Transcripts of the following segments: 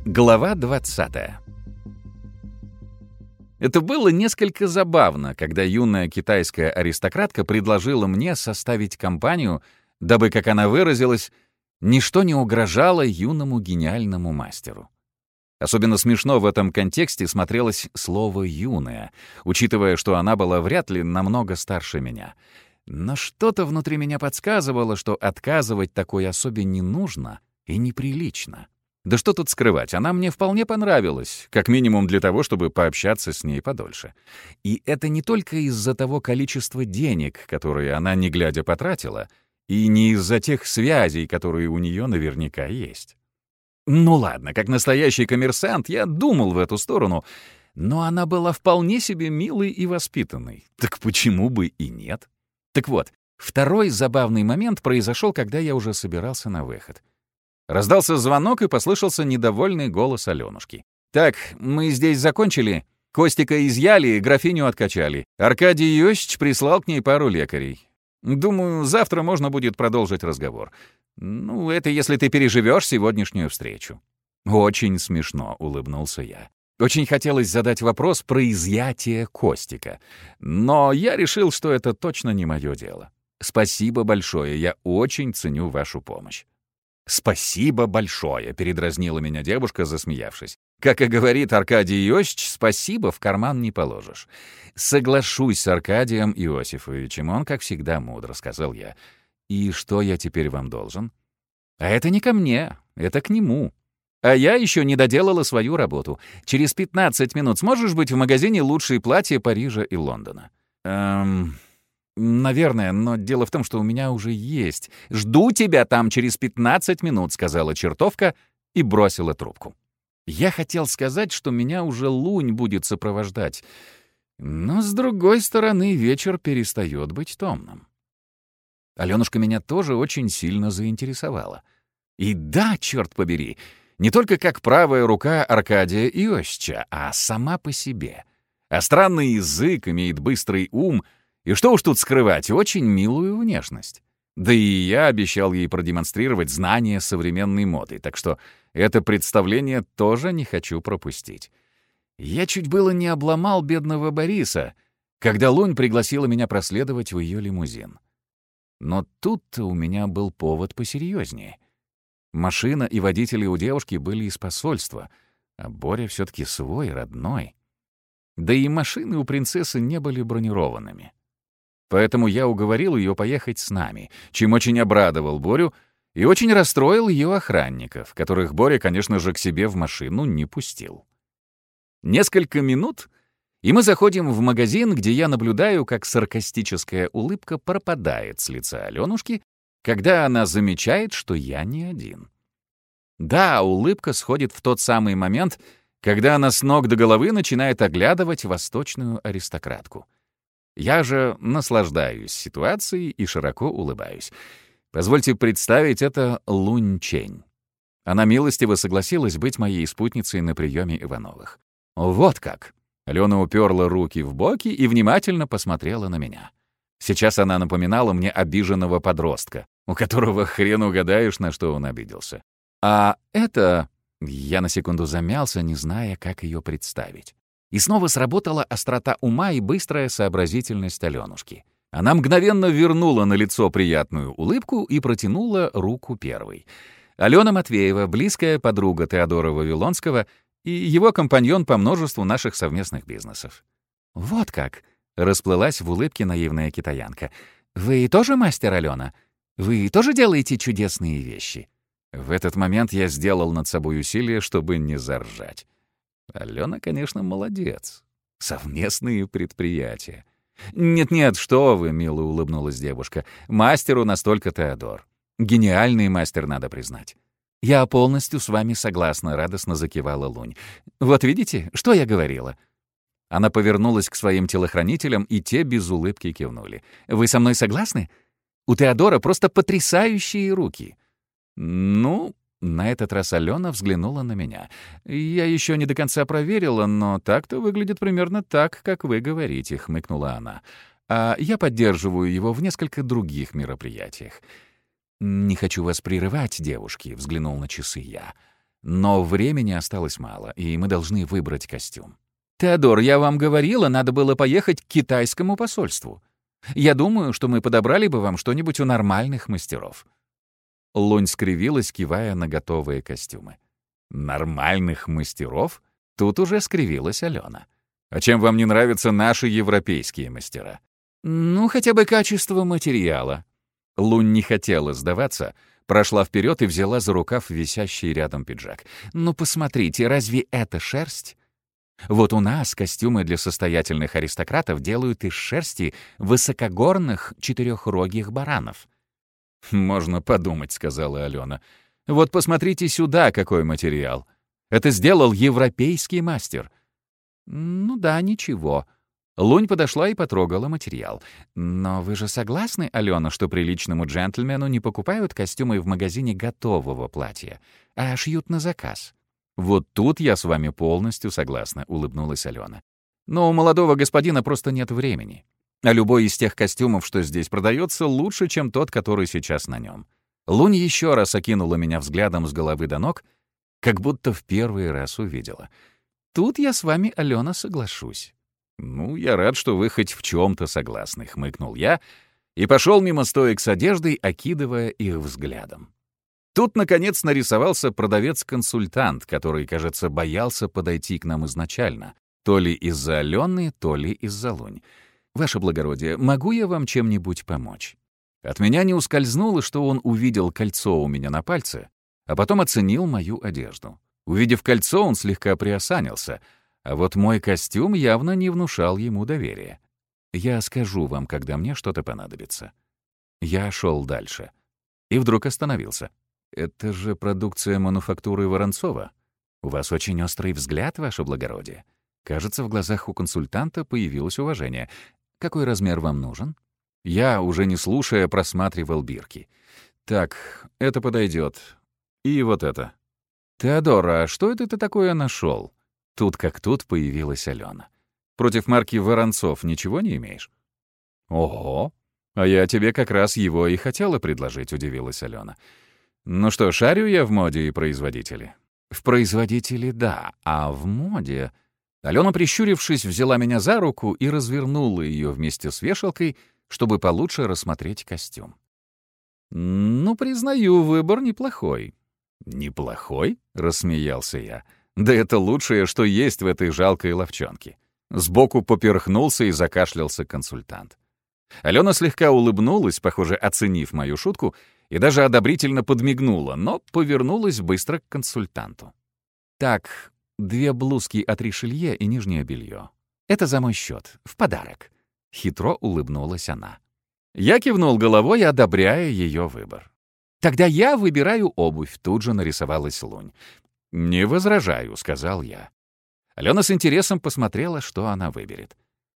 Глава 20. Это было несколько забавно, когда юная китайская аристократка предложила мне составить компанию, дабы, как она выразилась, ничто не угрожало юному гениальному мастеру. Особенно смешно в этом контексте смотрелось слово «юная», учитывая, что она была вряд ли намного старше меня. Но что-то внутри меня подсказывало, что отказывать такой особе не нужно и неприлично. Да что тут скрывать, она мне вполне понравилась, как минимум для того, чтобы пообщаться с ней подольше. И это не только из-за того количества денег, которые она не глядя потратила, и не из-за тех связей, которые у нее наверняка есть. Ну ладно, как настоящий коммерсант я думал в эту сторону, но она была вполне себе милой и воспитанной. Так почему бы и нет? Так вот, второй забавный момент произошел, когда я уже собирался на выход. Раздался звонок, и послышался недовольный голос Алёнушки. «Так, мы здесь закончили. Костика изъяли, графиню откачали. Аркадий Иосич прислал к ней пару лекарей. Думаю, завтра можно будет продолжить разговор. Ну, это если ты переживешь сегодняшнюю встречу». «Очень смешно», — улыбнулся я. Очень хотелось задать вопрос про изъятие Костика. Но я решил, что это точно не мое дело. Спасибо большое, я очень ценю вашу помощь. «Спасибо большое», — передразнила меня девушка, засмеявшись. «Как и говорит Аркадий Иосич, спасибо в карман не положишь». «Соглашусь с Аркадием Иосифовичем, он, как всегда, мудро», — сказал я. «И что я теперь вам должен?» «А это не ко мне, это к нему. А я еще не доделала свою работу. Через 15 минут сможешь быть в магазине «Лучшие платья Парижа и Лондона»?» «Наверное, но дело в том, что у меня уже есть. Жду тебя там через 15 минут», — сказала чертовка и бросила трубку. Я хотел сказать, что меня уже Лунь будет сопровождать. Но, с другой стороны, вечер перестает быть томным. Алёнушка меня тоже очень сильно заинтересовала. И да, черт побери, не только как правая рука Аркадия Иосича, а сама по себе. А странный язык, имеет быстрый ум — и что уж тут скрывать, очень милую внешность. Да и я обещал ей продемонстрировать знания современной моды, так что это представление тоже не хочу пропустить. Я чуть было не обломал бедного Бориса, когда Лунь пригласила меня проследовать в ее лимузин. Но тут у меня был повод посерьезнее. Машина и водители у девушки были из посольства, а Боря все-таки свой, родной. Да и машины у принцессы не были бронированными. Поэтому я уговорил ее поехать с нами, чем очень обрадовал Борю и очень расстроил ее охранников, которых Боря, конечно же, к себе в машину не пустил. Несколько минут, и мы заходим в магазин, где я наблюдаю, как саркастическая улыбка пропадает с лица Алёнушки, когда она замечает, что я не один. Да, улыбка сходит в тот самый момент, когда она с ног до головы начинает оглядывать восточную аристократку. Я же наслаждаюсь ситуацией и широко улыбаюсь. Позвольте представить, это Лунь Чэнь. Она милостиво согласилась быть моей спутницей на приеме Ивановых. Вот как. Алена уперла руки в боки и внимательно посмотрела на меня. Сейчас она напоминала мне обиженного подростка, у которого хрен угадаешь, на что он обиделся. А это... Я на секунду замялся, не зная, как ее представить. И снова сработала острота ума и быстрая сообразительность Алёнушки. Она мгновенно вернула на лицо приятную улыбку и протянула руку первой. Алена Матвеева, близкая подруга Теодора Вавилонского и его компаньон по множеству наших совместных бизнесов. «Вот как!» — расплылась в улыбке наивная китаянка. «Вы тоже мастер, Алена? Вы тоже делаете чудесные вещи?» В этот момент я сделал над собой усилие, чтобы не заржать. Алена, конечно, молодец. Совместные предприятия. «Нет-нет, что вы», — мило улыбнулась девушка. «Мастеру настолько Теодор. Гениальный мастер, надо признать». «Я полностью с вами согласна», — радостно закивала Лунь. «Вот видите, что я говорила?» Она повернулась к своим телохранителям, и те без улыбки кивнули. «Вы со мной согласны? У Теодора просто потрясающие руки». «Ну...» На этот раз Алена взглянула на меня. «Я еще не до конца проверила, но так-то выглядит примерно так, как вы говорите», — хмыкнула она. «А я поддерживаю его в несколько других мероприятиях». «Не хочу вас прерывать, девушки», — взглянул на часы я. Но времени осталось мало, и мы должны выбрать костюм. «Теодор, я вам говорила, надо было поехать к китайскому посольству. Я думаю, что мы подобрали бы вам что-нибудь у нормальных мастеров». Лунь скривилась, кивая на готовые костюмы. «Нормальных мастеров?» Тут уже скривилась Алена. «А чем вам не нравятся наши европейские мастера?» «Ну, хотя бы качество материала». Лунь не хотела сдаваться, прошла вперед и взяла за рукав висящий рядом пиджак. «Ну, посмотрите, разве это шерсть? Вот у нас костюмы для состоятельных аристократов делают из шерсти высокогорных четырехрогих баранов». «Можно подумать», — сказала Алена. «Вот посмотрите сюда, какой материал. Это сделал европейский мастер». «Ну да, ничего». Лунь подошла и потрогала материал. «Но вы же согласны, Алена, что приличному джентльмену не покупают костюмы в магазине готового платья, а шьют на заказ?» «Вот тут я с вами полностью согласна», — улыбнулась Алена. «Но у молодого господина просто нет времени. А любой из тех костюмов, что здесь продается, лучше, чем тот, который сейчас на нем». Лунь еще раз окинула меня взглядом с головы до ног, как будто в первый раз увидела. «Тут я с вами, Алена, соглашусь». «Ну, я рад, что вы хоть в чем-то согласны», — хмыкнул я и пошел мимо стоек с одеждой, окидывая их взглядом. Тут, наконец, нарисовался продавец-консультант, который, кажется, боялся подойти к нам изначально, то ли из-за Алены, то ли из-за Лунь. «Ваше благородие, могу я вам чем-нибудь помочь?» От меня не ускользнуло, что он увидел кольцо у меня на пальце, а потом оценил мою одежду. Увидев кольцо, он слегка приосанился, а вот мой костюм явно не внушал ему доверия. «Я скажу вам, когда мне что-то понадобится». Я шел дальше. И вдруг остановился. «Это же продукция мануфактуры Воронцова. У вас очень острый взгляд, ваше благородие». Кажется, в глазах у консультанта появилось уважение. «Какой размер вам нужен?» Я, уже не слушая, просматривал бирки. «Так, это подойдет. И вот это». «Теодор, а что это ты такое нашел?» Тут как тут появилась Алена. «Против марки Воронцов ничего не имеешь?» «Ого! А я тебе как раз его и хотела предложить», — удивилась Алена. «Ну что, шарю я в моде и производителе?» «В производителе — да, а в моде...» Алена, прищурившись, взяла меня за руку и развернула ее вместе с вешалкой, чтобы получше рассмотреть костюм. «Ну, признаю, выбор неплохой». «Неплохой?» — рассмеялся я. «Да это лучшее, что есть в этой жалкой ловчонке». Сбоку поперхнулся и закашлялся консультант. Алена слегка улыбнулась, похоже, оценив мою шутку, и даже одобрительно подмигнула, но повернулась быстро к консультанту. «Так, 2 блузки от Ришелье и нижнее белье. Это за мой счет, в подарок». Хитро улыбнулась она. Я кивнул головой, одобряя ее выбор. «Тогда я выбираю обувь», — тут же нарисовалась Лунь. «Не возражаю», — сказал я. Алена с интересом посмотрела, что она выберет.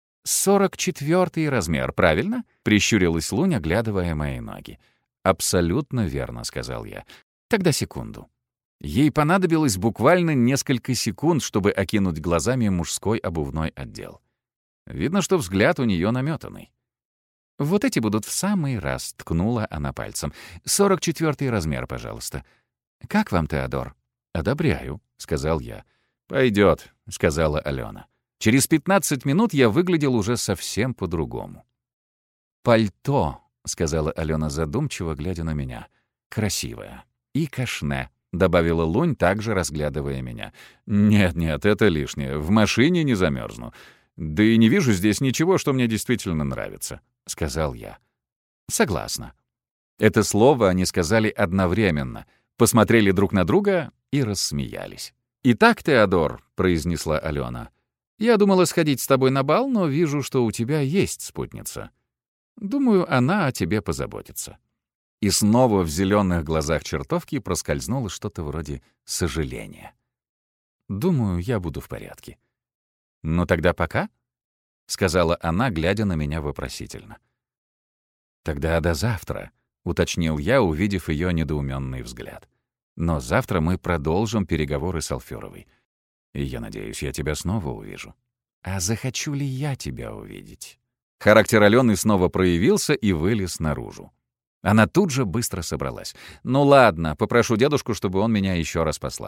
44-й размер, правильно?» — прищурилась Лунь, оглядывая мои ноги. «Абсолютно верно», — сказал я. «Тогда секунду». Ей понадобилось буквально несколько секунд, чтобы окинуть глазами мужской обувной отдел. Видно, что взгляд у нее наметанный. «Вот эти будут в самый раз», — ткнула она пальцем. 44-й размер, пожалуйста. Как вам, Теодор?» «Одобряю», — сказал я. «Пойдет», — сказала Алена. Через 15 минут я выглядел уже совсем по-другому. «Пальто», — сказала Алена задумчиво, глядя на меня. «Красивое. И кашне», — добавила Лунь, также разглядывая меня. «Нет-нет, это лишнее. В машине не замерзну. Да и не вижу здесь ничего, что мне действительно нравится», — сказал я. «Согласна». Это слово они сказали одновременно, посмотрели друг на друга и рассмеялись. «Итак, Теодор», — произнесла Алена, — «я думала сходить с тобой на бал, но вижу, что у тебя есть спутница. Думаю, она о тебе позаботится». И снова в зеленых глазах чертовки проскользнуло что-то вроде сожаления. «Думаю, я буду в порядке». «Ну тогда пока?» — сказала она, глядя на меня вопросительно. «Тогда до завтра», — уточнил я, увидев ее недоуменный взгляд. «Но завтра мы продолжим переговоры с Алферовой. И я надеюсь, я тебя снова увижу». «А захочу ли я тебя увидеть?» Характер Алены снова проявился и вылез наружу. Она тут же быстро собралась. «Ну ладно, попрошу дедушку, чтобы он меня еще раз послал».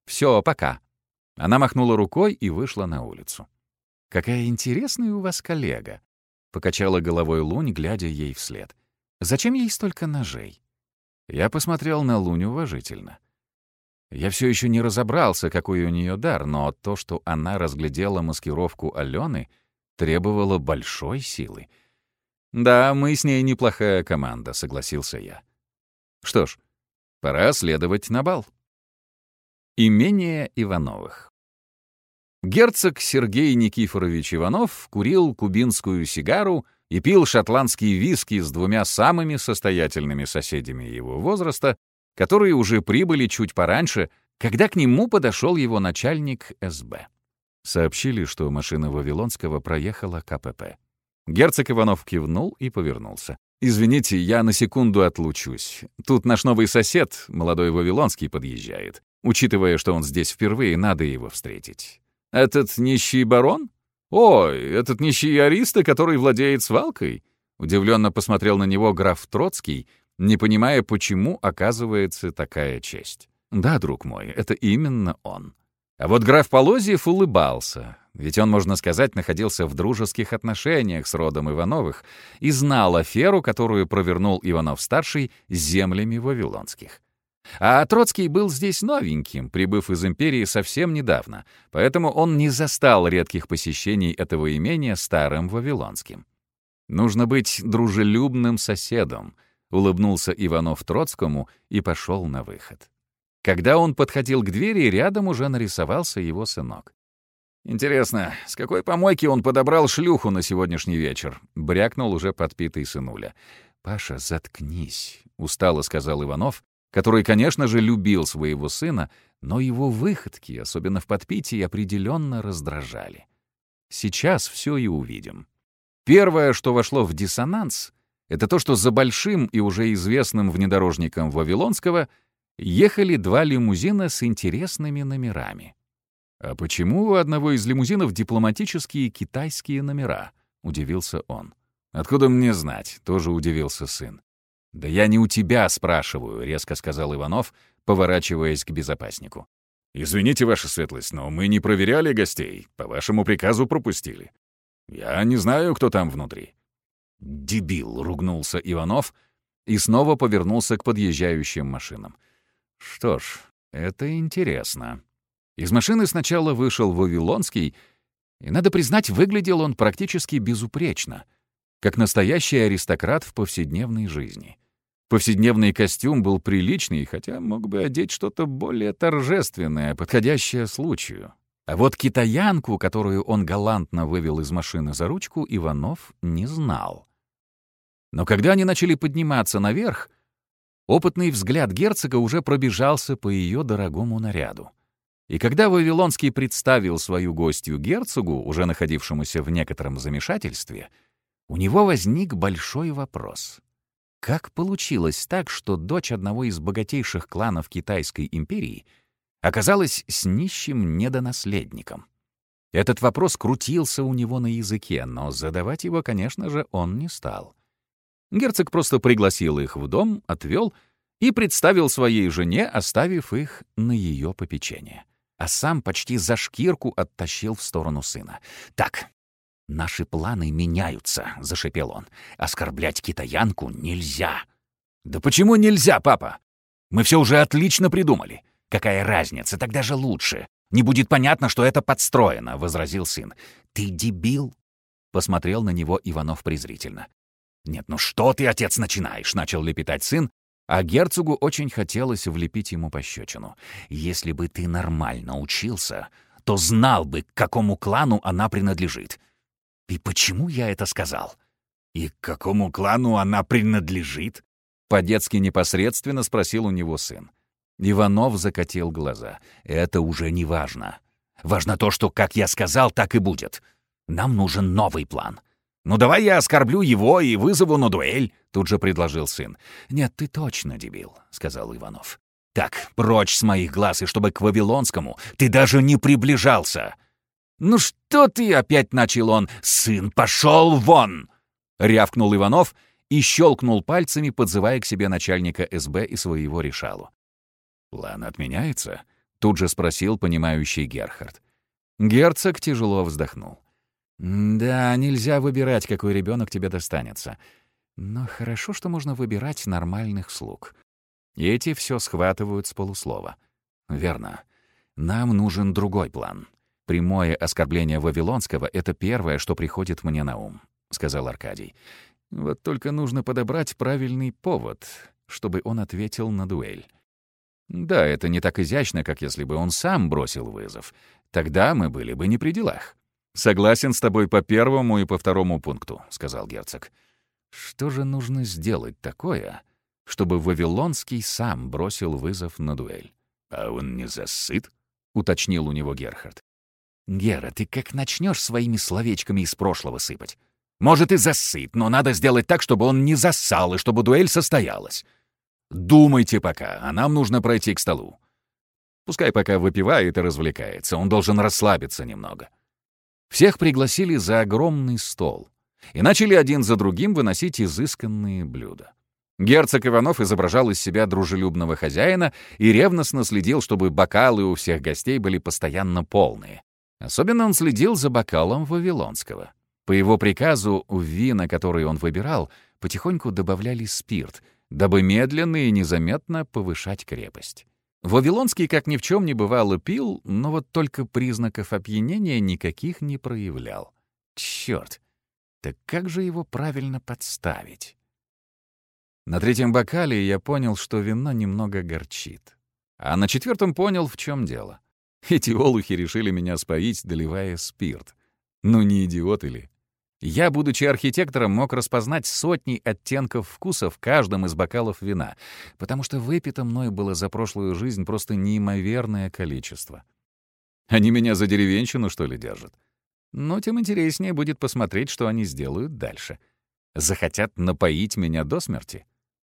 Все, пока». Она махнула рукой и вышла на улицу. «Какая интересная у вас коллега», — покачала головой Лунь, глядя ей вслед. «Зачем ей столько ножей?» Я посмотрел на Лунь уважительно. Я все еще не разобрался, какой у нее дар, но то, что она разглядела маскировку Алены, требовало большой силы. «Да, мы с ней неплохая команда», — согласился я. «Что ж, пора следовать на бал». Имение Ивановых. Герцог Сергей Никифорович Иванов курил кубинскую сигару и пил шотландские виски с двумя самыми состоятельными соседями его возраста, которые уже прибыли чуть пораньше, когда к нему подошел его начальник СБ. Сообщили, что машина Вавилонского проехала КПП. Герцог Иванов кивнул и повернулся. «Извините, я на секунду отлучусь. Тут наш новый сосед, молодой Вавилонский, подъезжает. Учитывая, что он здесь впервые, надо его встретить». «Этот нищий барон? Ой, этот нищий ариста, который владеет свалкой?» Удивленно посмотрел на него граф Троцкий, не понимая, почему оказывается такая честь. «Да, друг мой, это именно он». А вот граф Полозьев улыбался, ведь он, можно сказать, находился в дружеских отношениях с родом Ивановых и знал аферу, которую провернул Иванов-старший с землями вавилонских. А Троцкий был здесь новеньким, прибыв из империи совсем недавно, поэтому он не застал редких посещений этого имения старым вавилонским. «Нужно быть дружелюбным соседом», — улыбнулся Иванов Троцкому и пошел на выход. Когда он подходил к двери, рядом уже нарисовался его сынок. «Интересно, с какой помойки он подобрал шлюху на сегодняшний вечер?» — брякнул уже подпитый сынуля. «Паша, заткнись», — устало сказал Иванов, который, конечно же, любил своего сына, но его выходки, особенно в подпитии, определенно раздражали. Сейчас все и увидим. Первое, что вошло в диссонанс, это то, что за большим и уже известным внедорожником Вавилонского ехали два лимузина с интересными номерами. «А почему у одного из лимузинов дипломатические китайские номера?» — удивился он. «Откуда мне знать?» — тоже удивился сын. «Да я не у тебя спрашиваю», — резко сказал Иванов, поворачиваясь к безопаснику. «Извините, ваша светлость, но мы не проверяли гостей. По вашему приказу пропустили. Я не знаю, кто там внутри». «Дебил», — ругнулся Иванов и снова повернулся к подъезжающим машинам. «Что ж, это интересно». Из машины сначала вышел Вавилонский, и, надо признать, выглядел он практически безупречно, как настоящий аристократ в повседневной жизни. Повседневный костюм был приличный, хотя мог бы одеть что-то более торжественное, подходящее случаю. А вот китаянку, которую он галантно вывел из машины за ручку, Иванов не знал. Но когда они начали подниматься наверх, опытный взгляд герцога уже пробежался по ее дорогому наряду. И когда Вавилонский представил свою гостью герцогу, уже находившемуся в некотором замешательстве, у него возник большой вопрос. Как получилось так, что дочь одного из богатейших кланов Китайской империи оказалась с нищим недонаследником? Этот вопрос крутился у него на языке, но задавать его, конечно же, он не стал. Герцог просто пригласил их в дом, отвел и представил своей жене, оставив их на ее попечение. А сам почти за шкирку оттащил в сторону сына. «Так, наши планы меняются», — зашипел он. «Оскорблять китаянку нельзя». «Да почему нельзя, папа? Мы все уже отлично придумали. Какая разница, тогда же лучше. Не будет понятно, что это подстроено», — возразил сын. «Ты дебил?» — посмотрел на него Иванов презрительно. «Нет, ну что ты, отец, начинаешь?» — начал лепетать сын, а герцогу очень хотелось влепить ему пощечину. «Если бы ты нормально учился, то знал бы, к какому клану она принадлежит». «И почему я это сказал?» «И к какому клану она принадлежит?» По-детски непосредственно спросил у него сын. Иванов закатил глаза. «Это уже не важно. Важно то, что, как я сказал, так и будет. Нам нужен новый план». «Ну давай я оскорблю его и вызову на дуэль», — тут же предложил сын. «Нет, ты точно дебил», — сказал Иванов. «Так, прочь с моих глаз, и чтобы к Вавилонскому ты даже не приближался». «Ну что ты?» — опять начал он. «Сын, пошел вон!» — рявкнул Иванов и щелкнул пальцами, подзывая к себе начальника СБ и своего решалу. «План отменяется?» — Тут же спросил понимающий Герхард. Герцог тяжело вздохнул. «Да, нельзя выбирать, какой ребенок тебе достанется. Но хорошо, что можно выбирать нормальных слуг. Эти все схватывают с полуслова. Верно. Нам нужен другой план. Прямое оскорбление Вавилонского — это первое, что приходит мне на ум», — сказал Аркадий. «Вот только нужно подобрать правильный повод, чтобы он ответил на дуэль. Да, это не так изящно, как если бы он сам бросил вызов. Тогда мы были бы не при делах». «Согласен с тобой по первому и по второму пункту», — сказал герцог. «Что же нужно сделать такое, чтобы Вавилонский сам бросил вызов на дуэль?» «А он не засыт?» — уточнил у него Герхард. «Гера, ты как начнешь своими словечками из прошлого сыпать? Может, и засыт, но надо сделать так, чтобы он не зассал и чтобы дуэль состоялась. Думайте пока, а нам нужно пройти к столу. Пускай пока выпивает и развлекается, он должен расслабиться немного». Всех пригласили за огромный стол и начали один за другим выносить изысканные блюда. Герцог Иванов изображал из себя дружелюбного хозяина и ревностно следил, чтобы бокалы у всех гостей были постоянно полные. Особенно он следил за бокалом Вавилонского. По его приказу в вина, которые он выбирал, потихоньку добавляли спирт, дабы медленно и незаметно повышать крепость. Вавилонский, как ни в чем не бывало, пил, но вот только признаков опьянения никаких не проявлял. Черт! Так как же его правильно подставить? На третьем бокале я понял, что вино немного горчит. А на четвертом понял, в чем дело. Эти олухи решили меня споить, доливая спирт. Ну не идиоты ли? Я, будучи архитектором, мог распознать сотни оттенков вкуса в каждом из бокалов вина, потому что выпито мной было за прошлую жизнь просто неимоверное количество. Они меня за деревенщину, что ли, держат? Но тем интереснее будет посмотреть, что они сделают дальше. Захотят напоить меня до смерти?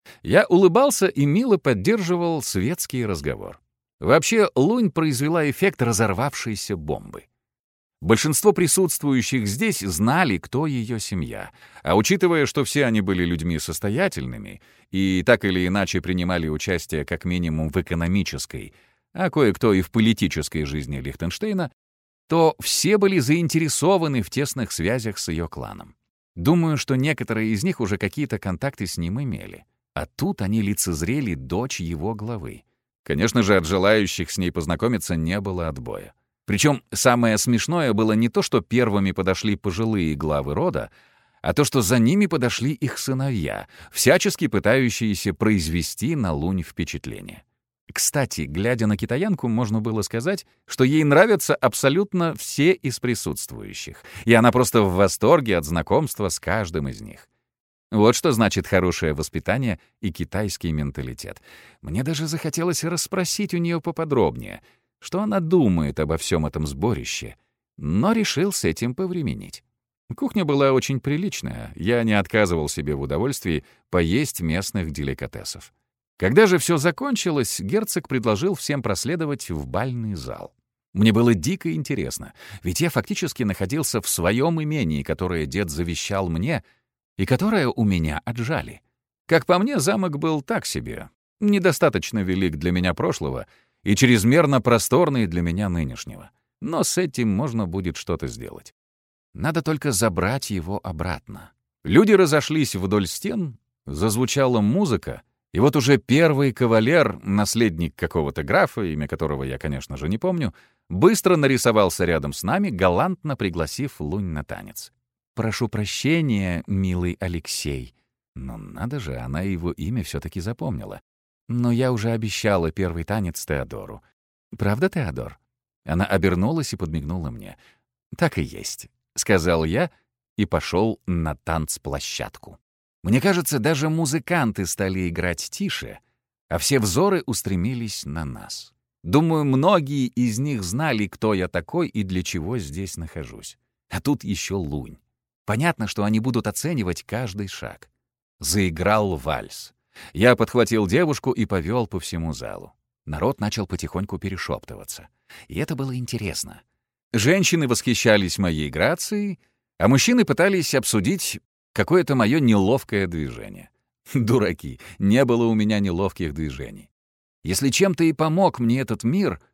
Я улыбался и мило поддерживал светский разговор. Вообще, Лунь произвела эффект разорвавшейся бомбы. Большинство присутствующих здесь знали, кто ее семья, а учитывая, что все они были людьми состоятельными и так или иначе принимали участие как минимум в экономической, а кое-кто и в политической жизни Лихтенштейна, то все были заинтересованы в тесных связях с ее кланом. Думаю, что некоторые из них уже какие-то контакты с ним имели. А тут они лицезрели дочь его главы. Конечно же, от желающих с ней познакомиться не было отбоя. Причем самое смешное было не то, что первыми подошли пожилые главы рода, а то, что за ними подошли их сыновья, всячески пытающиеся произвести на Лунь впечатление. Кстати, глядя на китаянку, можно было сказать, что ей нравятся абсолютно все из присутствующих, и она просто в восторге от знакомства с каждым из них. Вот что значит хорошее воспитание и китайский менталитет. Мне даже захотелось расспросить у нее поподробнее, что она думает обо всем этом сборище, но решил с этим повременить. Кухня была очень приличная, я не отказывал себе в удовольствии поесть местных деликатесов. Когда же все закончилось, герцог предложил всем проследовать в бальный зал. Мне было дико интересно, ведь я фактически находился в своем имении, которое дед завещал мне и которое у меня отжали. Как по мне, замок был так себе, недостаточно велик для меня прошлого и чрезмерно просторный для меня нынешнего. Но с этим можно будет что-то сделать. Надо только забрать его обратно. Люди разошлись вдоль стен, зазвучала музыка, и вот уже первый кавалер, наследник какого-то графа, имя которого я, конечно же, не помню, быстро нарисовался рядом с нами, галантно пригласив Лунь на танец. «Прошу прощения, милый Алексей». Ну надо же, она его имя все-таки запомнила. Но я уже обещала первый танец Теодору. Правда, Теодор? Она обернулась и подмигнула мне. «Так и есть», — сказал я и пошел на танцплощадку. Мне кажется, даже музыканты стали играть тише, а все взоры устремились на нас. Думаю, многие из них знали, кто я такой и для чего здесь нахожусь. А тут еще Лунь. Понятно, что они будут оценивать каждый шаг. Заиграл вальс. Я подхватил девушку и повел по всему залу. Народ начал потихоньку перешептываться. И это было интересно. Женщины восхищались моей грацией, а мужчины пытались обсудить какое-то мое неловкое движение. Дураки, не было у меня неловких движений. Если чем-то и помог мне этот мир,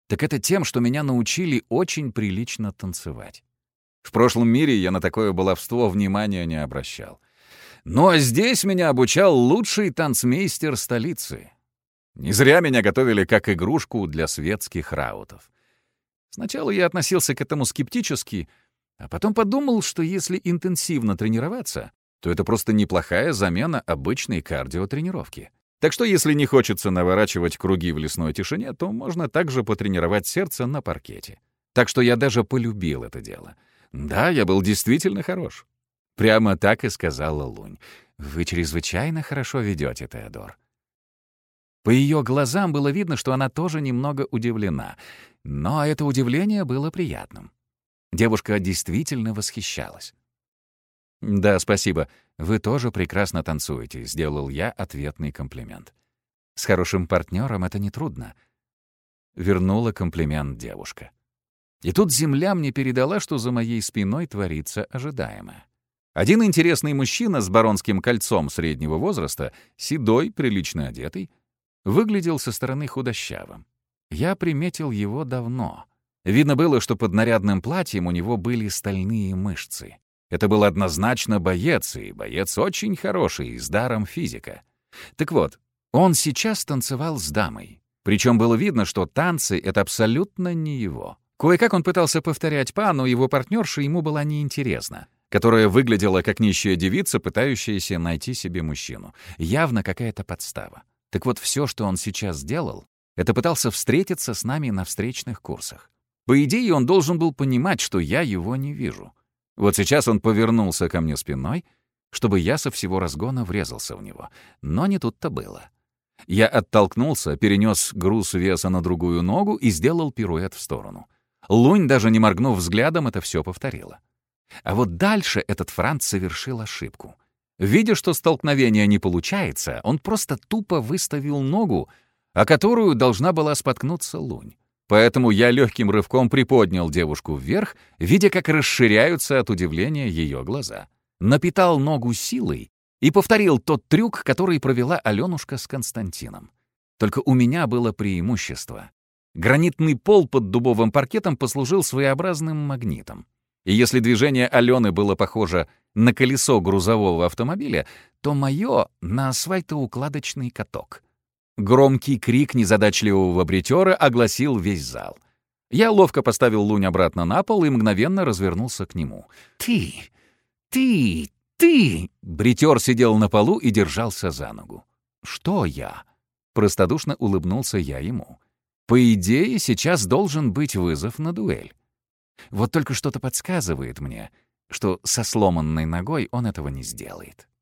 так это тем, что меня научили очень прилично танцевать. В прошлом мире я на такое баловство внимания не обращал. Ну а здесь меня обучал лучший танцмейстер столицы. Не зря меня готовили как игрушку для светских раутов. Сначала я относился к этому скептически, а потом подумал, что если интенсивно тренироваться, то это просто неплохая замена обычной кардиотренировки. Так что если не хочется наворачивать круги в лесной тишине, то можно также потренировать сердце на паркете. Так что я даже полюбил это дело. Да, я был действительно хорош. Прямо так и сказала Лунь. «Вы чрезвычайно хорошо ведете, Теодор». По ее глазам было видно, что она тоже немного удивлена. Но это удивление было приятным. Девушка действительно восхищалась. «Да, спасибо. Вы тоже прекрасно танцуете», — сделал я ответный комплимент. «С хорошим партнером это нетрудно», — вернула комплимент девушка. И тут земля мне передала, что за моей спиной творится ожидаемое. Один интересный мужчина с баронским кольцом среднего возраста, седой, прилично одетый, выглядел со стороны худощавым. Я приметил его давно. Видно было, что под нарядным платьем у него были стальные мышцы. Это был однозначно боец, и боец очень хороший, с даром физика. Так вот, он сейчас танцевал с дамой. Причем было видно, что танцы — это абсолютно не его. Кое-как он пытался повторять па, но его партнерша ему была неинтересна, которая выглядела как нищая девица, пытающаяся найти себе мужчину. Явно какая-то подстава. Так вот, все, что он сейчас делал, это пытался встретиться с нами на встречных курсах. По идее, он должен был понимать, что я его не вижу. Вот сейчас он повернулся ко мне спиной, чтобы я со всего разгона врезался в него. Но не тут-то было. Я оттолкнулся, перенес груз веса на другую ногу и сделал пируэт в сторону. Лунь, даже не моргнув взглядом, это все повторила. А вот дальше этот Франц совершил ошибку. Видя, что столкновение не получается, он просто тупо выставил ногу, о которую должна была споткнуться Лунь. Поэтому я легким рывком приподнял девушку вверх, видя, как расширяются от удивления ее глаза. Напитал ногу силой и повторил тот трюк, который провела Алёнушка с Константином. Только у меня было преимущество. Гранитный пол под дубовым паркетом послужил своеобразным магнитом. И если движение Алены было похоже на колесо грузового автомобиля, то мое — на асфальтоукладочный каток. Громкий крик незадачливого бритера огласил весь зал. Я ловко поставил Лунь обратно на пол и мгновенно развернулся к нему. «Ты! Бритер сидел на полу и держался за ногу. «Что я?» — простодушно улыбнулся я ему. «По идее, сейчас должен быть вызов на дуэль. Вот только что-то подсказывает мне, что со сломанной ногой он этого не сделает».